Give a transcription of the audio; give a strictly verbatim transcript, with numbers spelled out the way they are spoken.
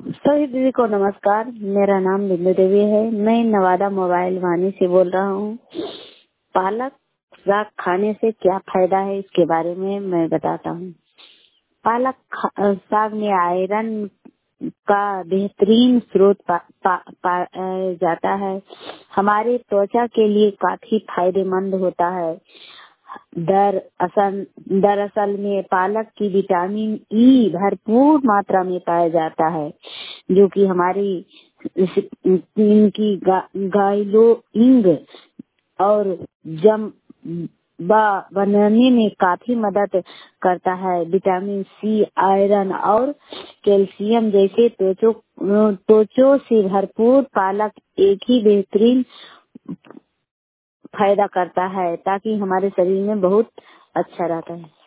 सभी दीदी को नमस्कार। मेरा नाम बिंदु देवी है। मैं नवादा मोबाइल वाणी से बोल रहा हूँ। पालक साग खाने से क्या फायदा है इसके बारे में मैं बताता हूँ। पालक साग में आयरन का बेहतरीन स्रोत पा, पा, पा, जाता है। हमारे त्वचा के लिए काफी फायदेमंद होता है। दर असल दरअसल में पालक की विटामिन ई भरपूर मात्रा में पाया जाता है, जो कि हमारी इनकी गा, गाइलोइंग और जम बनने में काफी मदद करता है। विटामिन सी, आयरन और कैल्शियम जैसे त्वचों त्वचों से भरपूर पालक एक ही बेहतरीन फायदा करता है, ताकि हमारे शरीर में बहुत अच्छा रहता है।